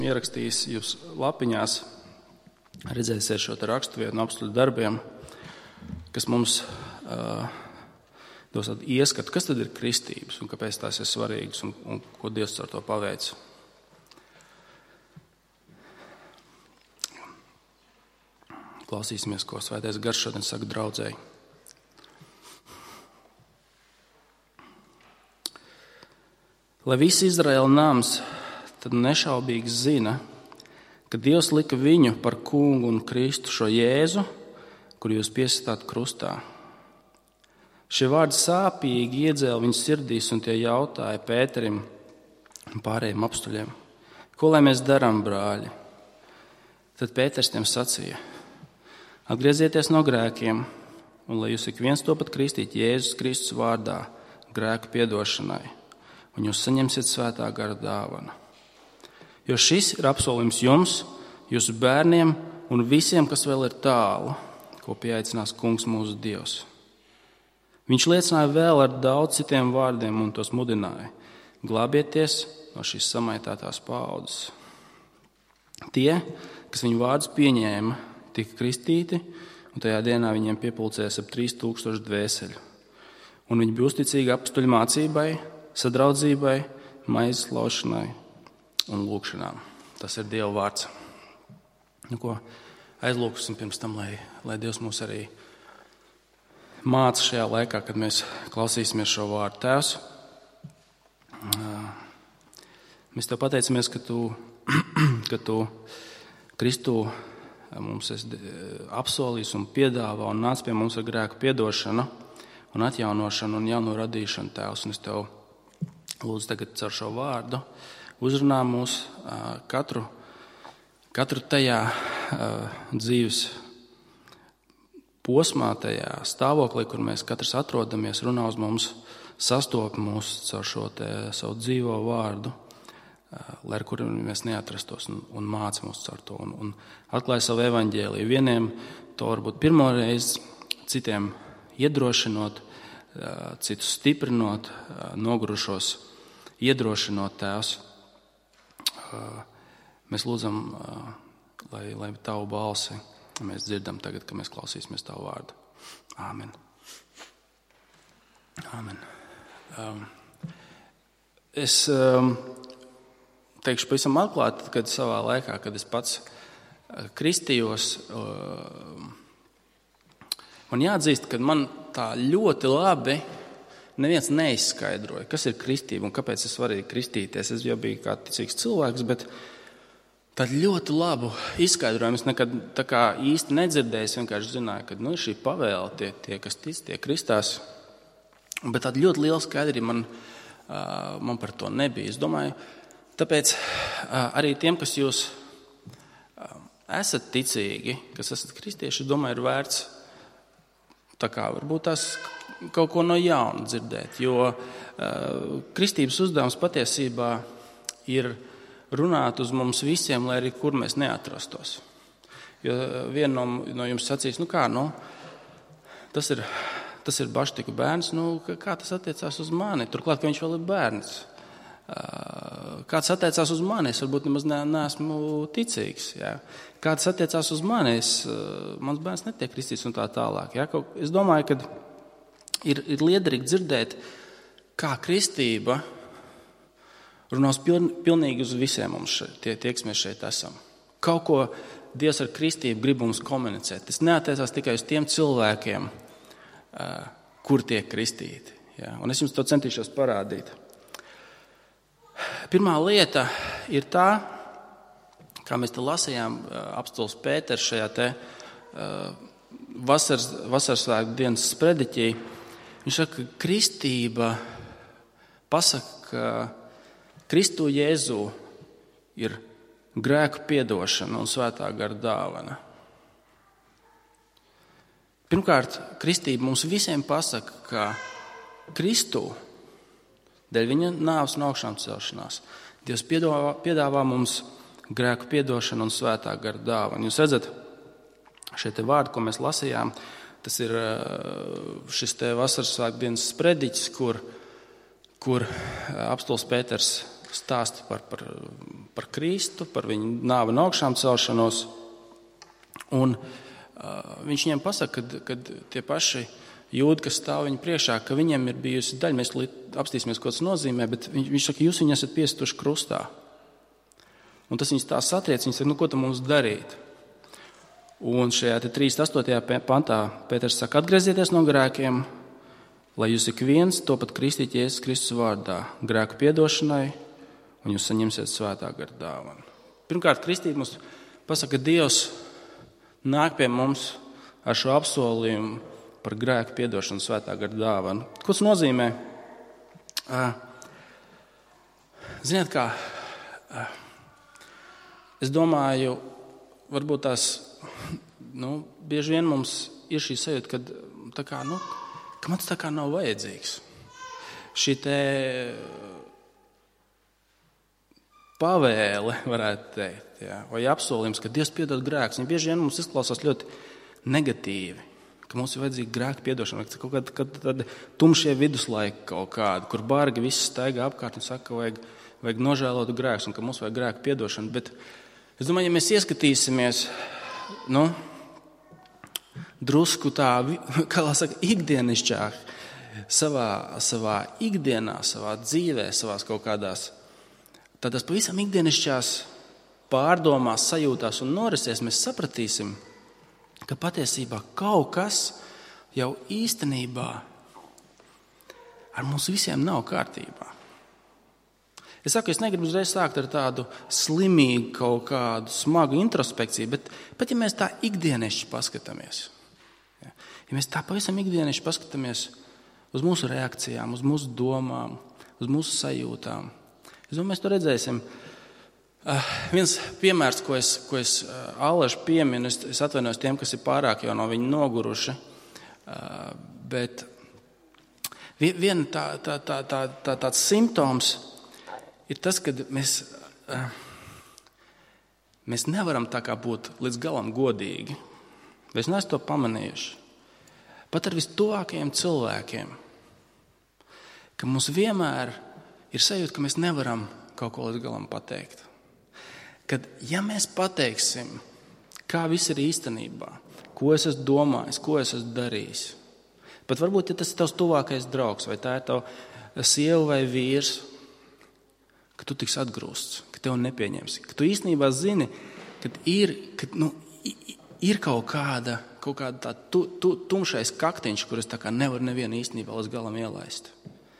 Ierakstījis jūs lapiņās, redzēsiet šo te raksturvietu no apstuļu darbiem, kas mums dos tādu ieskatu, kas tad ir kristības un kāpēc tās ir svarīgas un ko Dievs ar to paveic. Klausīsimies, ko Svētais Gars šodien saka draudzēji. Lai visi Izraēla nams tad nešaubīgi zina, ka Dievs lika viņu par kungu un Kristu šo Jēzu, kur jūs piesitāt krustā. Šie vārdi sāpīgi iedzēla viņu sirdīs, un tie jautāja Pēterim un pārējiem apstuļiem: ko lai mēs darām, brāļi? Tad Pēters tiem sacīja: atgriezieties no grēkiem, un lai jūs ik viens topat kristīt Jēzus Kristus vārdā grēku piedošanai, un jūs saņemsiet svētā gara dāvanu. Jo šis ir apsolījums jums, jūsu bērniem un visiem, kas vēl ir tālu, ko pieaicinās Kungs mūsu Dievs. Viņš liecināja vēl ar daudz citiem vārdiem un tos mudināja: glābieties no šīs samaitātās paaudzes. Tie, kas viņu vārdus pieņēma, tika kristīti, un tajā dienā viņiem piepulcējās ap 3000 dvēseļu. Un viņi bija uzticīgi apstuļu mācībai, sadraudzībai, maizes laušanai un lūkšanām. Tas ir Dieva vārds. Ko aizlūksim pirms tam, lai Dievs mūs arī māca šajā laikā, kad mēs klausīsimies šo vārdu. Tēvs, mēs Tev pateicamies, ka Tu Kristu mums esi apsolījis un piedāvā un nāc pie mums ar grēku piedošanu un atjaunošanu un jauno radīšanu, Tēvs. Un es Tev lūdzu tagad caur šo vārdu uzrunā mūs katru tajā dzīves posmā, tajā stāvoklī, kur mēs katrs atrodamies, runā uz mums, sastop mūs caur šo te savu dzīvo vārdu, lai ar kuru mēs neatrastos un māca mūs caur to un atklāja savu evaņģēliju. Vieniem to varbūt pirmo reizi, citiem iedrošinot, citus stiprinot, nogurušos iedrošinot, Tēvs. Mēs lūdzam, lai Tavu balsi mēs dzirdam tagad, kad mēs klausīsimies Tavu vārdu. Āmen. Āmen. Es teikšu pavisam atklāti, kad savā laikā, kad es pats kristījos, man jāatzīst, ka man tā ļoti labi neviens neizskaidroja, kas ir kristība un kāpēc ir svarīgi kristīties. Es jau biju kā ticīgs cilvēks, bet tādu ļoti labu izskaidrojumu es nekad tā kā īsti nedzirdēju. Es vienkārši zināju, ka šī pavēle, tie, kas tic, tie kristās. Bet tāda ļoti liela skaidrība man par to nebija. Es domāju, tāpēc arī tiem, kas jūs esat ticīgi, kas esat kristieši, es domāju, ir vērts tā kā varbūt tās kaut ko no jauna dzirdēt, jo kristības uzdevums patiesībā ir runāt uz mums visiem, lai arī kur mēs neatrastos. Jo viena no jums sacīs, tas ir baštiku bērns, kā tas attiecās uz mani, turklāt, ka viņš vēl ir bērns. Kāds attiecās uz mani, es varbūt nemaz neesmu ticīgs. Jā. Kāds attiecās uz mani, mans bērns netiek kristīts un tā tālāk. Jā. Es domāju, ka ir liederīgi dzirdēt, kā kristība runās pilnīgi uz visiem mums tie, kas mēs šeit esam. Kaut ko Dievs ar kristību grib mums komunicēt. Tas neatiecās tikai uz tiem cilvēkiem, kur tiek kristīti. Jā. Un es jums to centīšos parādīt. Pirmā lieta ir tā, kā mēs te lasījām apstulis Pēters šajā te vasarsvētku dienas sprediķī. Viņš saka, ka kristība pasaka, ka Kristu Jēzu ir grēku piedošana un svētā gara dāvana. Pirmkārt, kristība mums visiem pasaka, ka Kristu dēļ viņa nāves un augšām celšanās Dievs piedāvā mums grēku piedošanu un svētā gara dāvanu. Jūs redzat, šie te vārdi, ko mēs lasījām, tas ir šis te vasaras svētku dienas sprediķis, kur apstulis Pēters stāsta par Kristu, par viņu nāvi un augšām celšanos. Un viņš viņiem pasaka, kad tie paši jūdi, kas stāv viņu priekšā, ka viņiem ir bijusi daļa, mēs apstīsimies, ko tas nozīmē, bet viņš saka, jūs viņu esat piestuši krustā. Un tas viņus tā satriec, viņi saka, ko tam mums darīt? Un šajā 38. pantā Pēters saka, atgriezieties no grēkiem, lai jūs ik viens to pat kristīt Jēzus Kristus vārdā, grēku piedošanai, un jūs saņemsiet svētā gara dāvanu. Pirmkārt, kristība mums pasaka, ka Dievs nāk pie mums ar šo apsolījumu par grēku piedošanu, svētā gara dāvanu. Ko tas nozīmē? Ziniet kā, es domāju, varbūt tās, bieži vien mums ir šī sajūta, ka man tas tā kā nav vajadzīgs. Šī te pavēle, varētu teikt, vai apsolījums, ka Dievs piedod grēkus. Bieži vien mums izklausās ļoti negatīvi, ka mums ir vajadzīga grēka piedošana, kad tumšie viduslaiki kaut kādi, kur bargi visi staigā apkārt un saka, ka vajag nožēlot grēkus un ka mums vajag grēka piedošanu. Bet es domāju, ja mēs ieskatīsimies, drusku tā, kā lai saka, ikdienišķāk savā ikdienā, savā dzīvē, savās kaut kādās tādās pavisam ikdienišķās pārdomās, sajūtās un norisēs, mēs sapratīsim, ka patiesībā kaut kas jau īstenībā ar mums visiem nav kārtībā. Es saku, es negribu uzreiz sākt ar tādu slimīgu, kaut kādu smagu introspekciju, bet ja mēs tā ikdienišķi paskatāmies, ja mēs tā pavisam ikdienišķi paskatāmies uz mūsu reakcijām, uz mūsu domām, uz mūsu sajūtām, es domāju, mēs to redzēsim. Viens piemērs, ko es allaži pieminu, es atvainojos tiem, kas ir pārāk jau no viņa noguruši, bet viena tāds simptoms ir tas, ka mēs nevaram tā kā būt līdz galam godīgi. Es neesmu to pamanījuši. Pat ar vistuvākajiem cilvēkiem, ka mums vienmēr ir sajūta, ka mēs nevaram kaut ko līdz galam pateikt. Kad, ja mēs pateiksim, kā viss ir īstenībā, ko es esmu domājis, ko es esmu darījis, pat varbūt, ja tas ir tavs tuvākais draugs, vai tā ir tava sieva vai vīrs, ka tu tiks atgrūsts, ka tev nepieņems, ka tu īstenībā zini, ka ir kaut kāda tā tumšais kaktiņš, kuras tā kā nevar nevienu īstenībā līdz galam ielaist.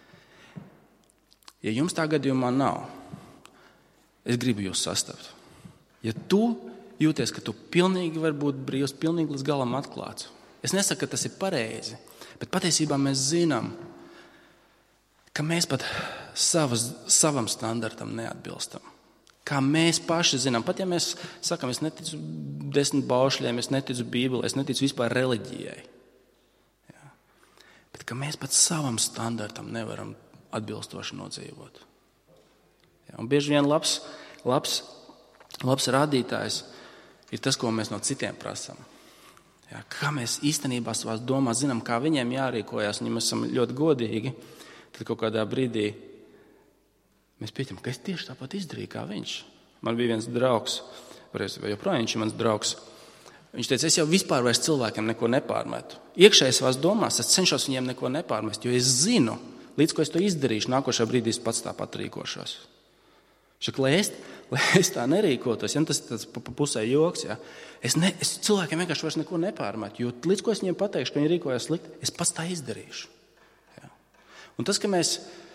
Ja jums tā gadījumā nav, es gribu jūs sastapt. Ja tu jūties, ka tu pilnīgi var būt brīvs, pilnīgi līdz galam atklāts, es nesaku, ka tas ir pareizi, bet patiesībā mēs zinām, ka mēs pat savam standartam neatbilstam. Kā mēs paši zinām, pat ja mēs sakam, es neticu 10 baušļiem, es neticu Bībelē, es neticu vispār reliģijai. Ja. Bet ka mēs pat savam standartam nevaram atbilstoši nodzīvot. Ja. Un bieži vien labs rādītājs ir tas, ko mēs no citiem prasam. Ja. Kā mēs īstenībā savās domās zinām, kā viņiem jārīkojas, un ja mēs esam ļoti godīgi, tad kaut kādā brīdī mēs pieņemam, ka es tieši tāpat izdarīju kā viņš. Man bija viens draugs, joprojām viņš ir mans draugs. Viņš teica, es jau vispār vairs cilvēkiem neko nepārmetu. Iekšēji savās domās es cenšos viņiem neko nepārmest, jo es zinu, līdz ko es to izdarīšu, nākošajā brīdī es pats tāpat rīkošos. Šak, lai es tā nerīkotos, ja tas ir pa pusē joks, ja, es cilvēkiem vienkārši vairs neko nepārmetu, jo līdz ko es viņiem pateikšu, ka viņi rīkojas slikti, es pats tā izdarīšu. Ja. Un tas, ka mēs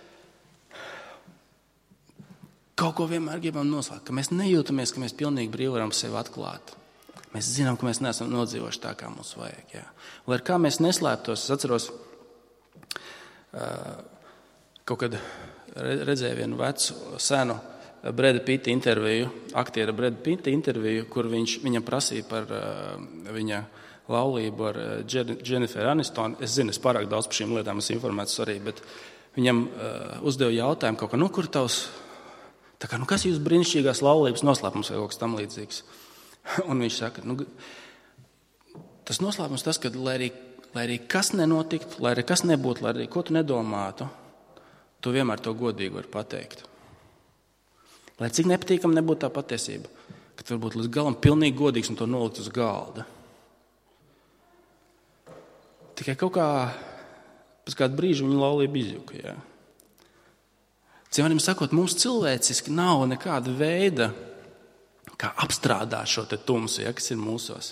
kaut ko vienmēr gribam noslēgt, ka mēs nejūtamies, ka mēs pilnīgi brīvi varam sevi atklāt. Mēs zinām, ka mēs neesam nodzīvojuši tā, kā mums vajag. Jā. Lai kā mēs neslēptos, es atceros, kaut kad redzēju vienu vecu, senu Breda Pitta interviju, aktiera Breda Pitta interviju, kur viņam prasīja par viņa laulību ar Jennifer Anistonu. Es zinu, es pārāk daudz par šīm lietām esmu informēts arī, bet viņam uzdeva jautājumu kaut kā, kur tavs tā kā, kas jūs brīnišķīgās laulības noslēpums vai kaut kas tam līdzīgs? Un viņš saka, tas noslēpums tas, ka lai arī kas nenotiktu, lai arī kas nebūtu, lai arī ko tu nedomātu, tu vienmēr to godīgi vari pateikt. Lai cik nepatīkam nebūtu tā patiesība, ka tu varbūt līdz galam pilnīgi godīgs un to nolikt uz galda. Tikai kaut kā pēc kādu brīžu viņa laulība izjuka. Ja? Citiem sakot, mums cilvēciski nav nekāda veida, kā apstrādāt šo te tumsu, ja, kas ir mūsos.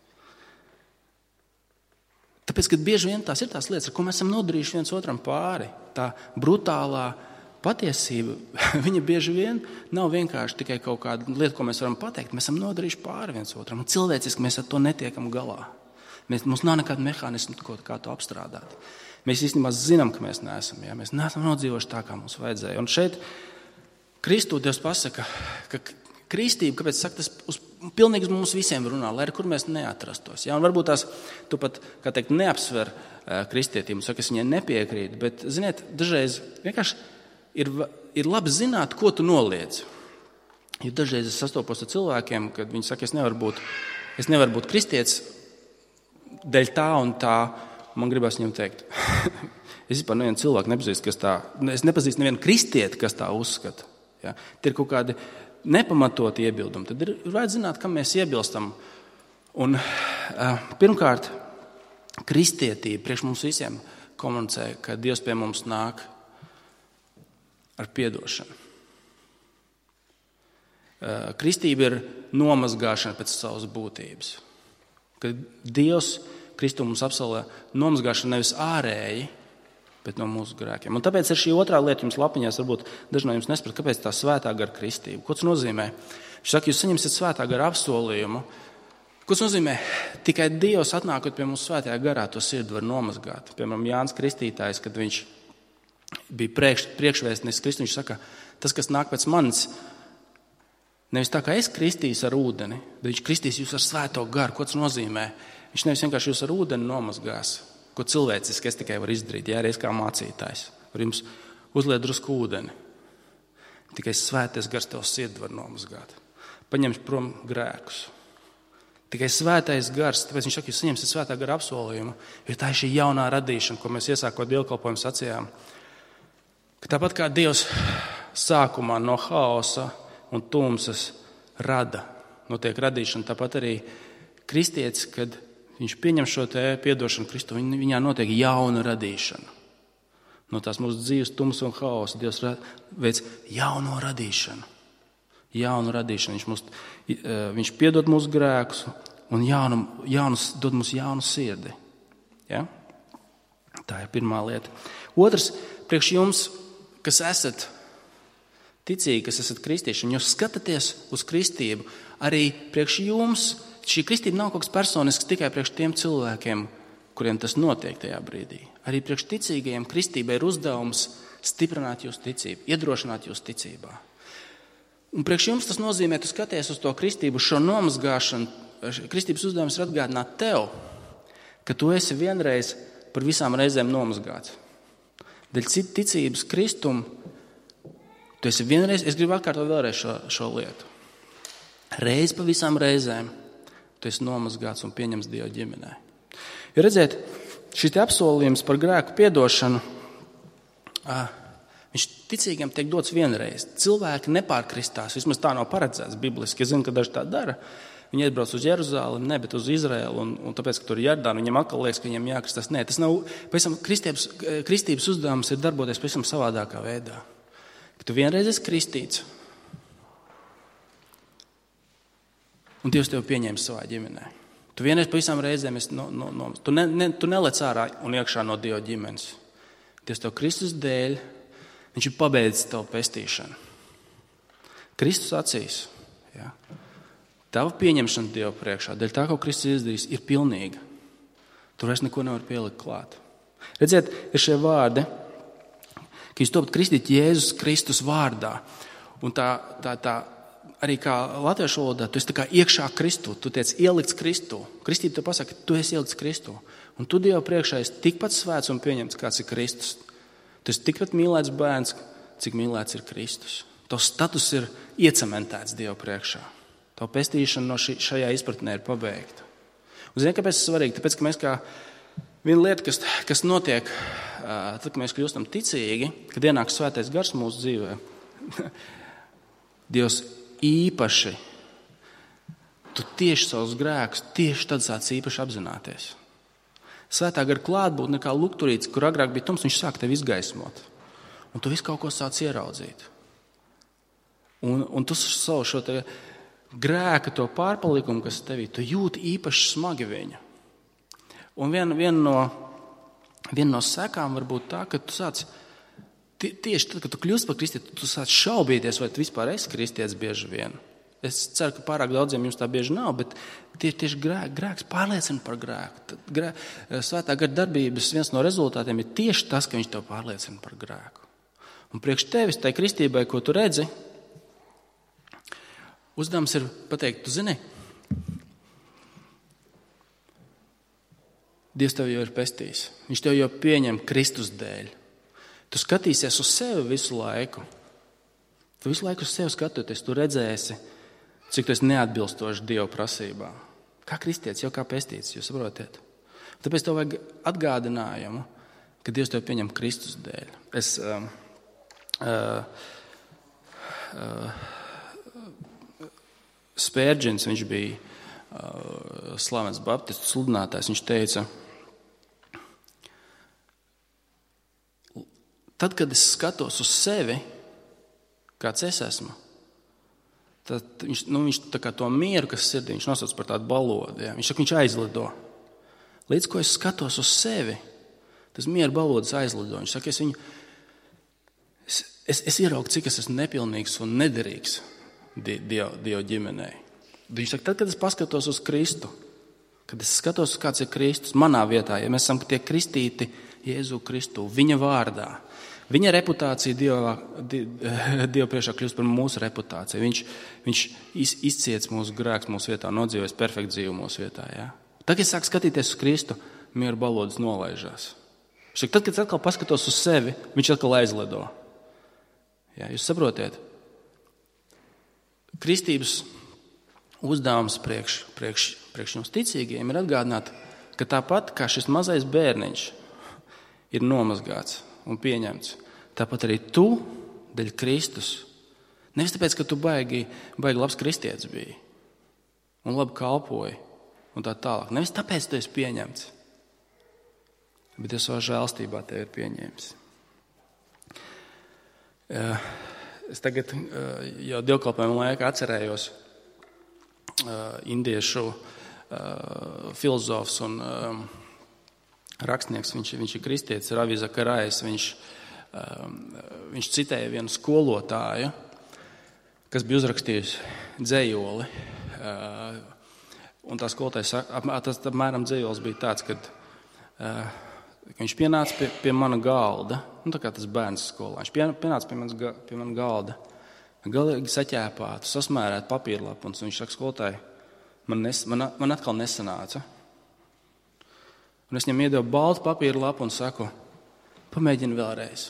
Tāpēc, ka bieži vien tās ir tās lietas, ar ko mēs esam nodarījuši viens otram pāri. Tā brutālā patiesība, viņa bieži vien nav vienkārši tikai kaut kāda lieta, ko mēs varam pateikt. Mēs esam nodarījuši pāri viens otram. Un cilvēciski mēs ar to netiekam galā. Mums nav nekāda mehānisma, kā to apstrādāt. Mēs īstenībā zinām, ka mēs neesam. Ja? Mēs neesam nodzīvojuši tā, kā mums vajadzēja. Un šeit Kristū Dievs pasaka, ka kristība, kāpēc saka, tas pilnīgi mums visiem runā, lai arī kur mēs neatrastos. Ja? Un varbūt tās, tu pat, kā teikt, neapsver kristietību, saka, es viņai nepiekrītu, bet, ziniet, dažreiz vienkārši ir labi zināt, ko tu noliedz. Jo dažreiz es sastopos ar cilvēkiem, kad viņi saka, es nevaru būt kristietis dēļ tā un tā, man gribas viņam teikt. Es vispār nevienu cilvēku nepazīstu, es nepazīstu nevienu kristieti, kas tā uzskata. Ja? Tie ir kaut kādi nepamatot iebildumi, tad ir vajadz zināt, kam mēs iebilstam. Un pirmkārt, kristietība priekš mums visiem komunicē, ka Dievs pie mums nāk ar piedošanu. Kristība ir nomazgāšana pēc savas būtības. Kad Dievs Kristu mums apsolē nomazgāšanu nevis ārēji, bet no mūsu grēkiem. Un tāpēc ir šī otrā lieta jums lapiņās, varbūt daži no jums nesprat, kāpēc tā svētā gara kristība. Ko tas nozīmē? Viņš saka, jūs saņemsiet svētā gara apsolījumu. Ko tas nozīmē? Tikai Dievs atnākot pie mums svētajā garā, to sirdi var nomazgāt. Piemēram, Jānis Kristītājs, kad viņš bija priekšvēstnis Kristu, viņš saka, tas, kas nāk pēc manis, nevis tā kā es kristīs ar ūdeni, bet viņš kristīs jūs ar svēto garu. Ko tas nozīmē? Viņš nevis vienkārši jūs ar ūdeni nomazgās, ko cilvēciski es tikai varu izdarīt, ja reiz kā mācītājs. Var jums uzliet drusku ūdeni. Tikai svētais gars tev sirdi var nomazgāt. Paņems prom grēkus. Tikai svētais gars, tāpēc viņš saka, jūs saņemsiet svētā gara apsolījumu, jo tā ir šī jaunā radīšana, ko mēs iesākot dievkalpojumu sacījām. Ka tāpat kā Dievs sākumā no haosa un tumsas rada, notiek radīšana, tāpat arī kristietis, kad viņš pieņem šo te piedošanu Kristu, viņā notiek jauna radīšana. No tās mūsu dzīves tumsa un haosa Dievs veic jauno radīšanu. Jaunu radīšanu. Viņš piedod mūsu grēkus un dod mums jaunu sirdi. Ja? Tā ir pirmā lieta. Otrs, priekš jums, kas esat ticīgi, kas esat kristieši, un jūs skatāties uz kristību, arī priekš jums šī kristība nav kaut kas personisks tikai priekš tiem cilvēkiem, kuriem tas notiek tajā brīdī. Arī priekš ticīgajiem kristībai ir uzdevums stiprināt jūsu ticību, iedrošināt jūsu ticībā. Un priekš jums tas nozīmē, tu skaties uz to kristību, šo nomazgāšanu. Kristības uzdevums ir atgādināt tev, ka tu esi vienreiz par visām reizēm nomazgāts. Dēļ citu ticības kristumu, tu esi vienreiz, es gribu atkārtot vēlreiz šo lietu. Reiz pa visām reizēm tu esi nomazgāts un pieņems Dieva ģimenē. Jo redziet, šis apsolījums par grēku piedošanu, viņš ticīgiem tiek dots vienreiz. Cilvēki nepārkristās, vismaz tā nav paredzēts bibliski. Es zinu, ka daži tā dara. Viņi atbrauc uz Jeruzālemi, ne, bet uz Izraēlu, un tāpēc, ka tur ir Jordāna, viņiem atkal liekas, ka viņiem jākristās. Nē, tas nav, pavisam kristības uzdevums ir darboties pavisam savādākā veidā. Ka tu vienreiz esi kristīts, un Dievs tevi pieņēma savā ģimenē. Tu vienreiz pa visām reizēm tu nelec ārā un iekšā no Dieva ģimenes. Dievs tev Kristus dēļ, viņš ir pabeidzis tavu pestīšanu. Kristus acīs, ja, tava pieņemšana Dieva priekšā, dēļ tā, ko Kristus izdarījis, ir pilnīga. Tur vairs neko nevar pielikt klāt. Redziet, ir šie vārdi, ka jūs topat kristīt Jēzus Kristus vārdā. Un tā arī kā latviešu valodā, tu esi tā kā iekšā Kristū, tu tiec ielikts Kristū. Kristība tev pasaka, tu esi ielikts Kristū. Un tu Dieva priekšā esi tikpat svēts un pieņemts, kāds ir Kristus. Tu esi tikpat mīlēts bērns, cik mīlēts ir Kristus. Tavs status ir iecementēts Dieva priekšā. Tavu pestīšana no šajā izpratnē ir pabeigta. Un zini, kāpēc tas svarīgi? Tāpēc, ka mēs kā viena lieta, kas notiek, tad, kad mēs kļūstam ticīgi, kad ienāk svētais gars mūsu dzīvē, Dievs īpaši, tu tieši savus grēkus, tieši tad sāc īpaši apzināties. Svētā gara klātbūtne kā lukturītis, kur agrāk bija tums, viņš sāk tevi izgaismot. Un tu visu kaut ko sāc ieraudzīt. Un tu savu šo te grēka, to pārpalikumu, kas tevī, tu jūti īpaši smagi viņu. Un viena no sekām var būt tā, ka tu sāc, tieši tad, kad tu kļūsi par kristieti, tu sāc šaubīties, vai tu vispār esi kristietis bieži vien. Es ceru, ka pārāk daudziem jums tā bieži nav, bet tieši grēks pārliecina par grēku. Svētā gara darbības viens no rezultātiem ir tieši tas, ka viņš tev pārliecina par grēku. Un priekš tevis, tai kristībai, ko tu redzi, uzdevums ir pateikt, tu zini, Dievs tev jau ir pestījis. Viņš tev jau pieņem Kristus dēļ. Tu skatīsies uz sevi visu laiku. Tu visu laiku uz sevi skatoties, tu redzēsi, cik tu esi neatbilstoši Dieva prasībām. Kā kristietis, jau kā pestīts, jūs saprotiet. Tāpēc tev vajag atgādinājumu, ka Dievs tev pieņem Kristus dēļ. Spērģins, viņš bija slavens baptistu sludinātājs, viņš teica, tad, kad es skatos uz sevi, kāds es esmu, tad viņš tā kā to mieru, kas sirdī, viņš nosauc par tādu balodi. Ja? Viņš saka, viņš aizlido. Līdz ko es skatos uz sevi, tas mieru balodas aizlido. Viņš saka, es ieraugu, cik es esmu nepilnīgs un nederīgs Dieva ģimenei. Viņš saka, tad, kad es paskatos uz Kristu, kad es skatos, kāds ir Kristus manā vietā, ja mēs esam tie kristīti Jēzu Kristu, viņa vārdā, viņa reputācija Dieva priekšā kļūst par mūsu reputāciju. Viņš izciets mūsu grēks mūsu vietā, nodzīvojas perfektu dzīvi mūsu vietā. Ja? Tad, kad es sāku skatīties uz Kristu, mieru balodas nolaižās. Tad, kad es atkal paskatos uz sevi, viņš atkal aizlido. Ja, jūs saprotiet? Kristības uzdevums priekš jums ticīgiem ir atgādināt, ka tāpat kā šis mazais bērniņš ir nomazgāts un pieņemts, tāpat arī tu dēļ Kristus. Nevis tāpēc, ka tu baigi labs kristietis biji un labi kalpoji un tā tālāk. Nevis tāpēc tu esi pieņemts, bet Dievs savā žēlstībā tevi ir pieņēmis. Es tagad jau dievkalpojumu laikā atcerējos indiešu filozofs un rakstnieks, viņš ir kristietis, Ravi Zakarajs, viņš citēja vienu skolotāju, kas bija uzrakstījusi dzejoli. Un tā skolotāja, tas apmēram dzejols bija tāds, kad viņš pienāca pie mana galda, tā kā tas bērns skolā, viņš pienāca pie mana galda, galīgi saķēpātu, sasmērētu papīrlapu, un viņš saka, skolotāji, man atkal nesanāca. Un es viņam iedevu baltu papīra lapu un saku, pamēģini vēlreiz.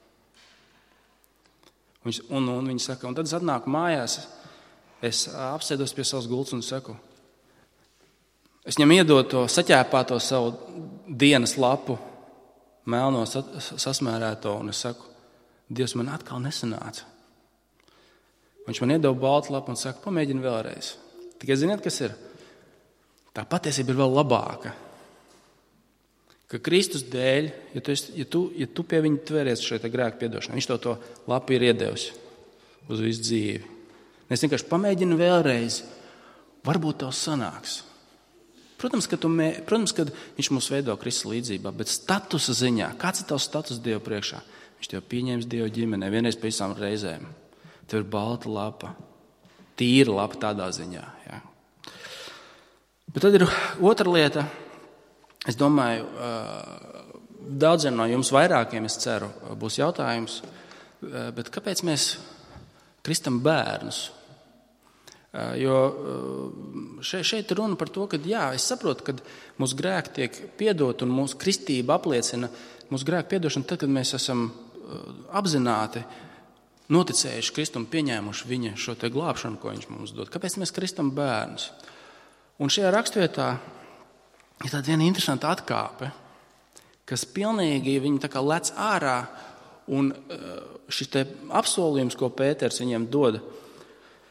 Un viņi saka, un tad es atnāku mājās, es apsēdos pie savas gultas un saku, es viņam iedodu to saķēpāto savu dienas lapu, melno sasmērēto, un es saku, Dievs, man atkal nesanāca. Viņš man iedeva baltu lapu un saka, pamēģini vēlreiz. Tikai ziniet, kas ir? Tā patiesība ir vēl labāka. Ka Kristus dēļ, ja tu pie viņa tvēries šai grēku piedošanai, viņš to lapu ir iedevis uz visu dzīvi. Es vienkārši pamēģinu vēlreiz, varbūt tev sanāks. Protams, ka viņš mūs veido Kristus līdzībā, bet statusa ziņā, kāds ir tavs status Dieva priekšā? Viņš tev pieņems Dieva ģimenē vienreiz pēc visām reizēm. Tev ir balta lapa, tīra lapa tādā ziņā. Ja? Bet tad ir otra lieta. Es domāju, daudziem no jums vairākiem, es ceru, būs jautājums, bet kāpēc mēs kristam bērnus? Jo šeit runa par to, ka jā, es saprotu, ka mūsu grēki tiek piedot un mūsu kristība apliecina mūsu grēku piedošanu tad, kad mēs esam apzināti noticējuši Kristum, pieņēmuši viņa šo te glābšanu, ko viņš mums dod. Kāpēc mēs kristam bērnus? Un šajā rakstvietā ir tāda viena interesanta atkāpe, kas pilnīgi viņi tā kā lec ārā, un šis te apsolījums, ko Pēters viņiem dod,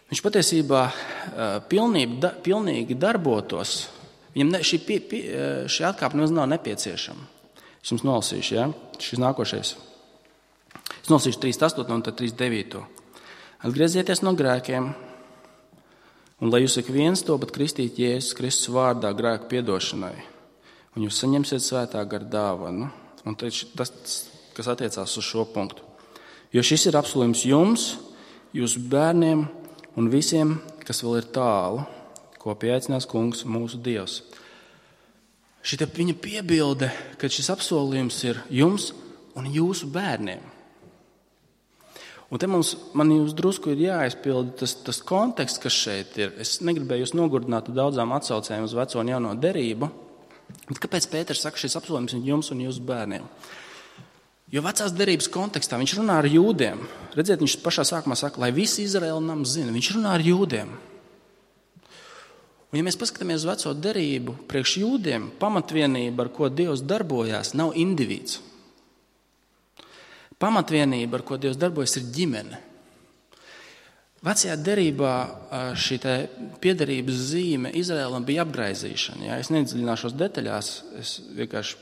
viņš patiesībā pilnīgi darbotos. Viņam šī atkāpe nemaz nav nepieciešama. Es jums nolasīšu, ja? Šis nākošais. Es nolasīšu 3.8 un tad 3.9. Atgriezieties no grēkiem, un lai jūs ik viens topat kristīt Jēzus Kristus vārdā grēku piedošanai, un jūs saņemsiet svētā gara dāvanu. Un tas, kas attiecās uz šo punktu. Jo šis ir apsolījums jums, jūsu bērniem un visiem, kas vēl ir tālu, ko pieaicinās Kungs mūsu Dievs. Šita viņa piebilde, ka šis apsolījums ir jums un jūsu bērniem. Un te man jūs drusku ir jāizpilda tas konteksts, kas šeit ir. Es negribēju jūs nogurdināt daudzām atsaucēm uz veco un jauno derību, bet kāpēc Pēters saka, šis apsolījums ir jums un jūsu bērniem? Jo vecās derības kontekstā viņš runā ar jūdiem. Redziet, viņš pašā sākumā saka, lai visi Izraēla nams zina. Viņš runā ar jūdiem. Un ja mēs paskatāmies uz veco derību, priekš jūdiem pamatvienība, ar ko Dievs darbojās, nav indivīds. Pamatvienība, ar ko Dievs darbojas, ir ģimene. Vecajā derībā šī piederības zīme Izraēlam bija apgraizīšana. Ja? Es nedziļināšos detaļās, es vienkārši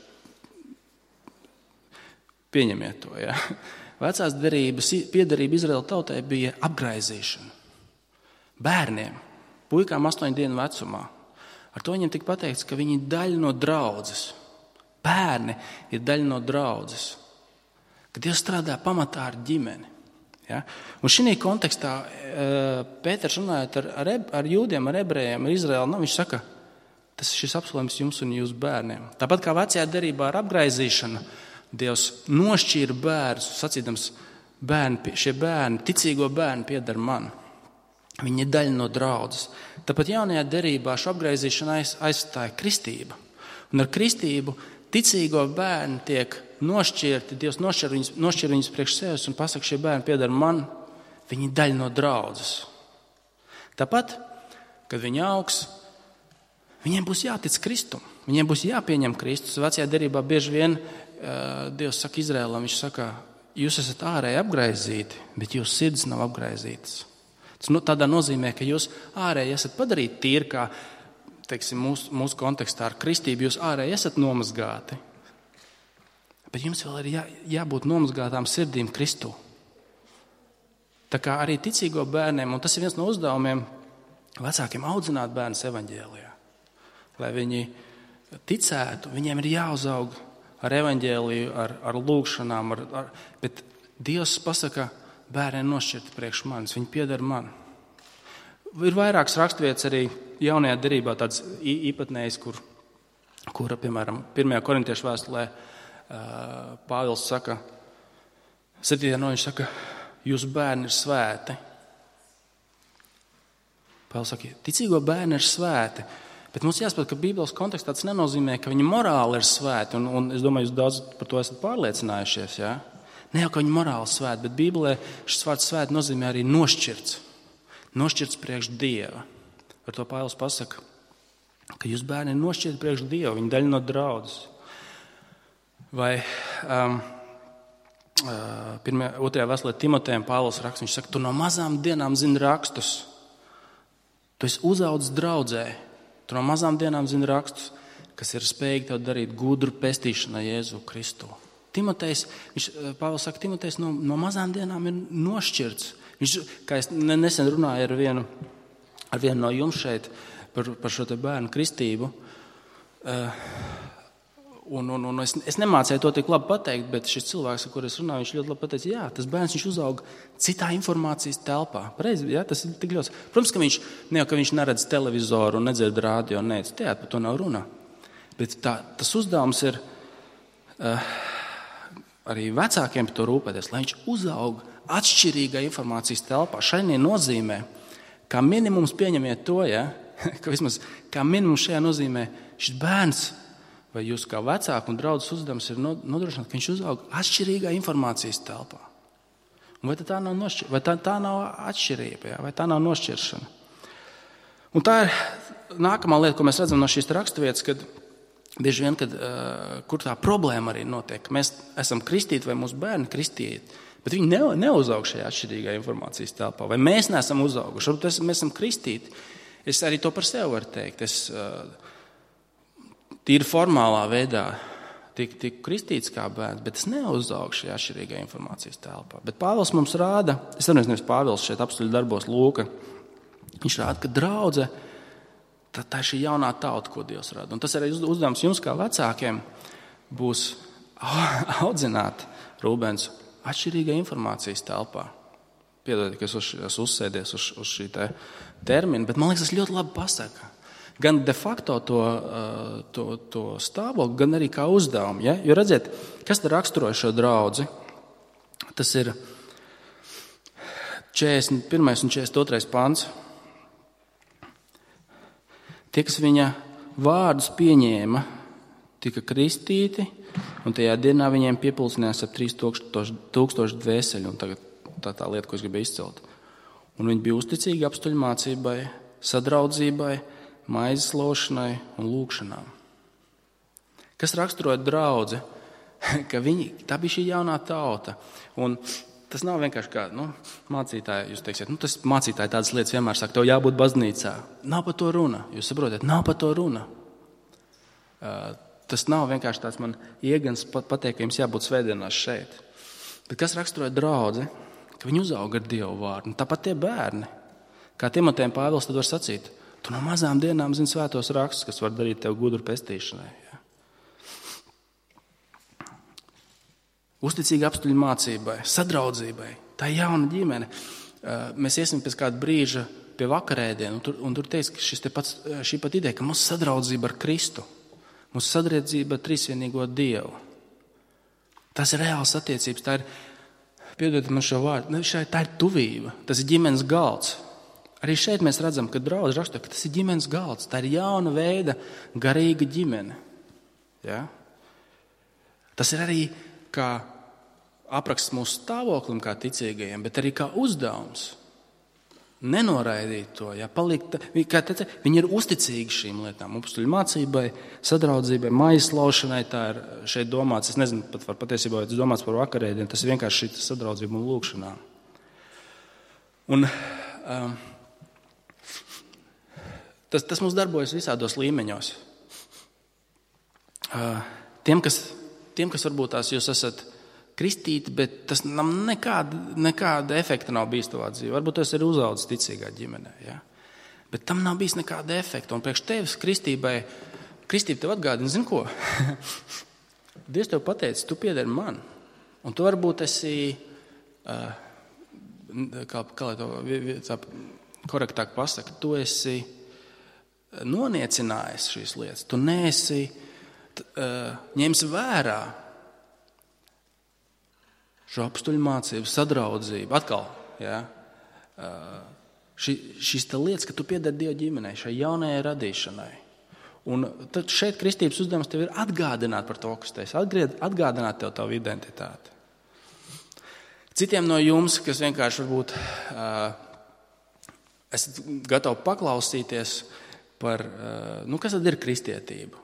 pieņemiet to. Ja? Vecās derības piederība Izraēla tautai bija apgraizīšana. Bērniem, puikām 8 dienu vecumā. Ar to viņiem tika pateikts, ka viņi ir daļa no draudzes. Bērni ir daļa no draudzes. Kad Dievs strādā pamatā ar ģimeni. Ja? Un šī kontekstā Pēters runājot ar jūdiem, ar ebrejiem, ar Izraēlu, viņš saka, tas ir šis apsolījums jums un jūsu bērniem. Tāpat kā vecajā derībā ar apgraizīšanu, Dievs nošķīra bērnus, sacīdams, šie bērni, ticīgo bērni pieder man. Viņi ir daļa no draudzes. Tāpat jaunajā derībā šo apgraizīšanu aizstāja kristība. Un ar kristību ticīgo bērni tiek nošķirti, Dievs nošķir viņus priekš sevis un pasaka, šie bērni pieder man, viņi ir daļa no draudzes. Tāpat, kad viņi augs, viņiem būs jātic Kristum, viņiem būs jāpieņem Kristus. Vecajā derībā bieži vien Dievs saka Izraēlam, viņš saka, jūs esat ārēji apgraizīti, bet jūsu sirds nav apgraizītas. Tas tādā nozīmē, ka jūs ārēji esat padarīti tīri, kā teiksim, mūsu kontekstā ar kristību, jūs ārēji esat nomazgāti. Bet jums vēl ir jābūt nomazgātām sirdīm Kristū. Tā kā arī ticīgo bērniem, un tas ir viens no uzdevumiem vecākiem audzināt bērnus evaņģēlijā. Lai viņi ticētu, viņiem ir jāuzaug ar evaņģēliju, ar lūgšanām, bet Dievs pasaka, bērni nošķirti priekš manis, viņi pieder man. Ir vairākas raksturvietas arī jaunajā derībā, tādas īpatnējas, kura, piemēram, 1. korintiešu vēstulē Pāvils saka, 7. no viņš saka, jūsu bērni ir svēti. Pāvils saka, ticīgo bērni ir svēti, bet mums jāsaprot, ka Bībeles kontekstā tas nenozīmē, ka viņi morāli ir svēti, un es domāju, jūs daudz par to esat pārliecinājušies, ja? Ne jau, ka viņi morāli svēti, bet Bībelē šis vārds svēti nozīmē arī nošķirts priekš Dieva. Ar to Pāvils pasaka, ka jūs bērni ir nošķirti priekš Dieva, viņi daļa no draudzes. Vai 2. vēstulē Timotejam Pāvils raksta, viņš saka, tu no mazām dienām zini rakstus. Tu esi uzaudzis draudzē. Tu no mazām dienām zini rakstus, kas ir spējīgi tev darīt gudru pestīšanai Jēzu Kristu. Pāvils saka, Timotejs no mazām dienām ir nošķirts. Viņš, kā es nesen runāju ar vienu no jums šeit par šo te bērnu kristību, un es nemācēju to tik labi pateikt, bet šis cilvēks, ar kur es runāju, viņš ļoti labi pateica, jā, tas bērns viņš uzauga citā informācijas telpā. Pareizi, jā, tas ir tik ļoti. Protams, ka viņš neredz televizoru un nedzird rādio, par to nav runa. Bet tas uzdevums ir arī vecākiem par to rūpēties, lai viņš uzaug atšķirīgā informācijas telpā. Šai nozīmē, kā minimums pieņemiet to, ja? Ka vismaz kā minimums šajā nozīmē šis bērns vai jūs kā vecāku un draudzes uzdevums ir nodrošināt, ka viņš uzaug atšķirīgā informācijas telpā. Un vai tā nav atšķirība, ja? Vai tā nav nošķiršana? Un tā ir nākamā lieta, ko mēs redzam no šīs raksturvietas, kad bieži vien, kur tā problēma arī notiek. Mēs esam kristīti vai mūsu bērni kristīti, bet viņi neuzaug šajā atšķirīgā informācijas telpā. Vai mēs neesam uzauguši, varbūt mēs esam kristīti. Es arī to par sevi varu teikt. Es tīri formālā veidā tiku kristīts kā bērns, bet es neuzaugu šajā atšķirīgā informācijas telpā. Bet Pāvils mums rāda, es saprotu, nevis Pāvils šeit apstuļu darbos Lūka, viņš rāda, ka draudze, tā ir šī jaunā tauta, ko Dievs rada. Un tas arī uzdevums jums kā vecākiem būs audzināt Rūbens atšķirīgā informācijas telpā. Piedodiet, ka es esmu uzsēdies uz šī termina, bet man liekas, tas ļoti labi pasaka. Gan de facto to stāvokli, gan arī kā uzdevumu. Ja? Jo redziet, kas te raksturoja šo draudzi? Tas ir 41. un 42. pants. Tie, kas viņa vārdus pieņēma, tika kristīti, un tajā dienā viņiem piepulcinājās ap 3000 dvēseļu. Un tagad tā lieta, ko es gribēju izcelt. Un viņi bija uzticīgi apstuļu mācībai, sadraudzībai, maizes laušanai un lūkšanām. Kas raksturoja draudzi, ka tā bija šī jaunā tauta. Un tas nav vienkārši kā mācītāji, jūs teiksiet, tas mācītāji tādas lietas vienmēr saka, tev jābūt baznīcā. Nav par to runa, jūs saprotat, nav par to runa. Tas nav vienkārši tāds man iegans pateikt, ka jums jābūt svētdienās šeit. Bet kas raksturoja draudzi, ka viņi uzauga ar Dievu vārdu. Un tāpat tie bērni, kā Timotejam Pāvils tad var sacīt, tu no mazām dienām zini svētos rakstus, kas var darīt tev gudru pestīšanai. Ja? Uzticīgi apstuļu mācībai, sadraudzībai, tā ir jauna ģimene. Mēs iesim pēc kāda brīža pie vakarēdiena, un tur teiks, ka šī pat ideja, ka mūsu sadraudzība ar Kristu, mūsu sadraudzība ar trīsvienīgo Dievu. Tas ir reāls attiecības, tā ir, piedodiet man šo vārdu, tā ir tuvība, tas ir ģimenes galds. Arī šeit mēs redzam, ka draudz raksta, ka tas ir ģimenes galds, tā ir jauna veida garīga ģimene. Ja? Tas ir arī kā apraksts mūsu stāvoklim kā ticīgajiem, bet arī kā uzdevums. Nenoraidīt to, ja palikt, viņi ir uzticīgi šīm lietām, apstuļu mācībai, sadraudzībai, maizes laušanai, tā ir šeit domāts, es nezinu, patiesībā, tas domāts par vakarēdienu, tas ir vienkārši šī sadraudzība un lūkšanā. Un tas mums darbojas visādos līmeņos. Tiem, kas varbūt tās jūs esat kristīti, bet tas nekāda efekta nav bijis tavā dzīvē. Varbūt tas ir uzaudzis ticīgā ģimenē. Ja? Bet tam nav bijis nekāda efekta. Un priekš tevis kristība tev atgādina, zini ko? Dievs tev pateica, tu piederi man. Un tu varbūt esi, kā lai to korektāk pasaka, tu esi noniecinājis šīs lietas. Tu neesi ņems vērā šo apstuļu mācību, sadraudzību. Atkal, ja, šīs lietas, ka tu piedari Dieva ģimenei, šai jaunajai radīšanai. Un tad šeit kristības uzdevums tev ir atgādināt par to, kas tev ir, atgādināt tev tavu identitāti. Citiem no jums, kas vienkārši varbūt esat gatavi paklausīties par, kas tad ir kristietība?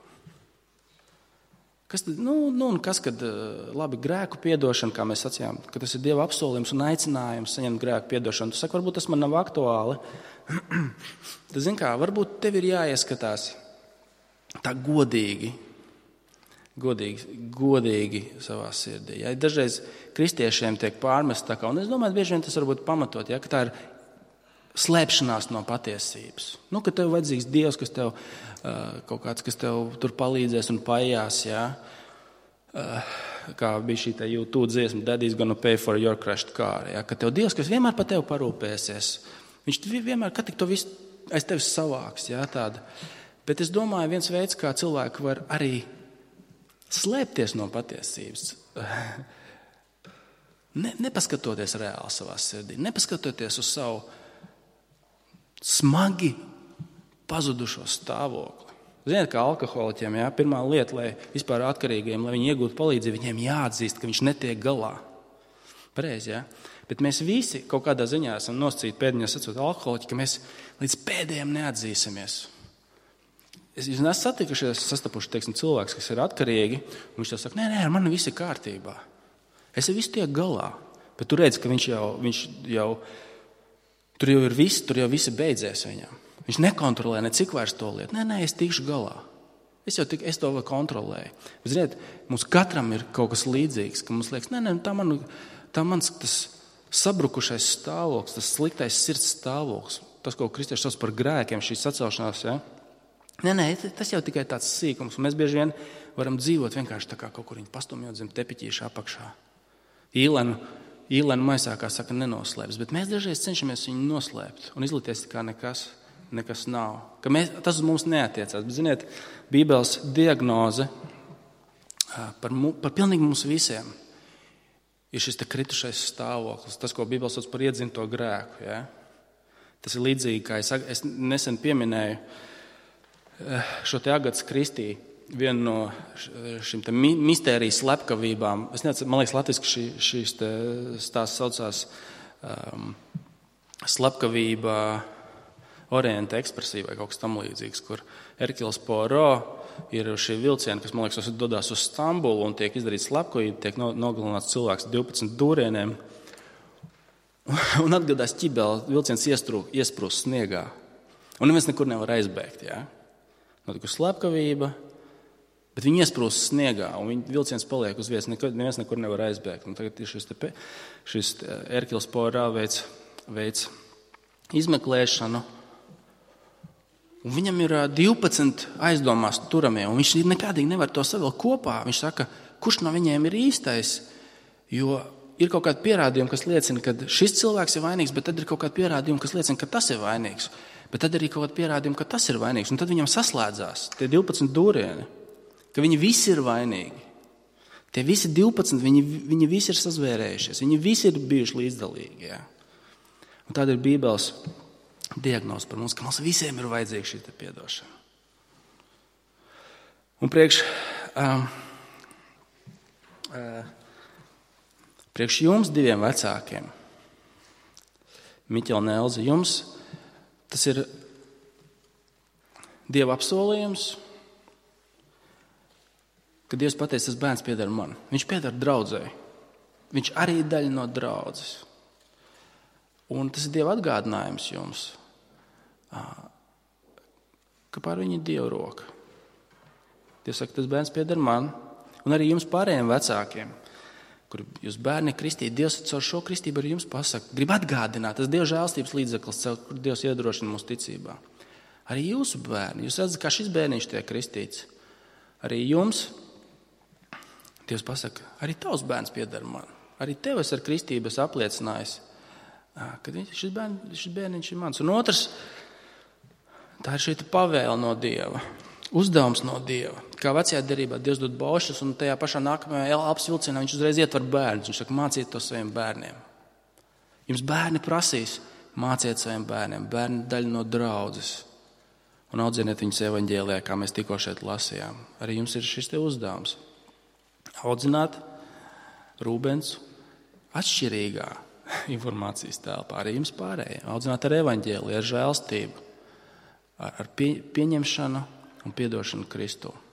Kas tad, kad labi grēku piedošana, kā mēs sacījām, ka tas ir Dieva apsolījums un aicinājums saņemt grēku piedošanu. Tu saki, varbūt tas man nav aktuāli. Tad, zini kā, varbūt tev ir jāieskatās tā godīgi savā sirdī. Ja? Dažreiz kristiešiem tiek pārmest tā kā, un es domāju, bieži vien tas varbūt pamatot, ja, ka tā ir slēpšanās no patiesības. Ka tev vajadzīgs Dievs, kas tev kaut kāds, kas tev tur palīdzēs un paiās, ja? Kā bija šī YouTube dziesma, Daddy's gonna pay for your crashed car. Ja? Ka tev Dievs, kas vienmēr par tevi parūpēsies, viņš vienmēr, kad tik to visu aiz tevis savāks. Ja? Tāda. Bet es domāju, viens veids, kā cilvēki var arī slēpties no patiesības, nepaskatoties reāli savā sirdī, nepaskatoties uz savu smagi pazudušo stāvokli. Ziniet, kā alkoholiķiem, ja, pirmā lieta, lai vispār atkarīgiem, lai viņi iegūtu palīdzību, viņiem jāatzīst, ka viņš netiek galā. Pareizi, ja? Bet mēs visi kaut kādā ziņā esam nosacīti pēdiņās sacot alkoholiķi, ka mēs līdz pēdējiem neatzīsimies. Jūs nesat satikušies, sastapuši, teiksim, cilvēks, kas ir atkarīgi, un viņš tev saka, nē, ar mani viss ir kārtībā. Es ar visu tiek galā. Bet tu redzi, ka viņš jau tur jau ir viss, tur jau viss ir beidzies viņam. Viņš nekontrolē necik vairs to lietu. Nē, es tikšu galā. Es to vēl kontrolēju. Bet, ziniet, mums katram ir kaut kas līdzīgs, ka mums liekas, nē, tā mans tas sabrukušais stāvoklis, tas sliktais sirds stāvoklis, tas, ko kristieši sauc par grēkiem, šī sacelšanās, ja? Nē, tas jau tikai tāds sīkums. Mēs bieži vien varam dzīvot vienkārši tā kā kaut kur viņi pastumjot zem tepiķīša apakšā. Īlenu maisā, kā saka, nenoslēpts, bet mēs dažreiz cenšamies viņu noslēpt un izlikties kā nekas nav. Tas uz mums neatiecās. Bet, ziniet, Bībeles diagnoze par pilnīgi mums visiem ir šis te kritušais stāvoklis, tas, ko Bībele sauc par iedzimto grēku. Ja? Tas ir līdzīgi, kā es nesen pieminēju šo te Agatas Kristī, vienu no šīm te mistērijas slepkavībām. Es nezinu, man liekas, latviski šīs te stāsts saucās slepkavība Orienta ekspresija vai kaut kas tam līdzīgs, kur Herkules Poirot ir šie vilcieni, kas, man liekas, dodās uz Stambulu un tiek izdarīts slepkavība, tiek nogalināts cilvēks 12 dūrieniem. Un atgadās ķibeli, vilciens iesprūst sniegā. Un neviens nekur nevar aizbēgt. Ja? Notikusi slepkavība, bet viņi iesprūst sniegā, un vilciens paliek uz vietas, neviens nekur nevar aizbēgt. Un tagad šis Herkules Poirot veids izmeklēšanu, un viņam ir 12 aizdomās turamie, un viņš nekādīgi nevar to savilkt kopā. Viņš saka, kurš no viņiem ir īstais, jo ir kaut kādi pierādījumi, kas liecina, ka šis cilvēks ir vainīgs, bet tad ir kaut kādi pierādījumi, kas liecina, ka tas ir vainīgs. Bet tad arī kaut kādi pierādījumi, ka tas ir vainīgs. Un tad viņam saslēdzās tie 12 dūrieni, ka viņi visi ir vainīgi. Tie visi 12, viņi visi ir sazvērējušies, viņi visi ir bijuši līdzdalīgi. Ja? Un tāda ir Bībeles diagnoze par mums, ka mums visiem ir vajadzīga šī piedošana. Un priekš jums, diviem vecākiem, Miķela un Elze, jums tas ir Dieva apsolījums, ka Dievs pateica, tas bērns pieder man. Viņš pieder draudzei. Viņš arī ir daļa no draudzes. Un tas ir Dieva atgādinājums jums, ka pār viņu ir Dieva roka. Dievs saka, tas bērns pieder man, un arī jums pārējiem vecākiem, kur jūs bērni kristīti, Dievs caur šo kristību arī jums pasaka, grib atgādināt, tas Dieva žēlstības līdzeklis, kur Dievs iedrošina mūsu ticībā. Arī jūsu bērni, jūs redzat, kā šis bērniņš tiek kristīts. Arī jums Dievs pasaka, arī tavs bērns pieder man. Arī tev es ar kristību apliecinājis, ka šis bērniņš ir mans. Un otrs, tā ir šī pavēle no Dieva, uzdevums no Dieva. Kā vecajā derībā Dievs dod baušļus, un tajā pašā nākamajā elpas vilcienā viņš uzreiz ietver bērnus. Viņš saka, māciet to saviem bērniem. Jums bērni prasīs, māciet saviem bērniem. Bērni daļa no draudzes. Un audziniet viņus evaņģēlijā, kā mēs tikko šeit lasījām. Arī jums ir šis te uzdevums. Audzināt Rūbens atšķirīgā informācijas telpā. Arī jums pārējie. Audzināt ar evaņģēliju, ar žēlstību, ar pieņemšanu un piedošanu Kristu.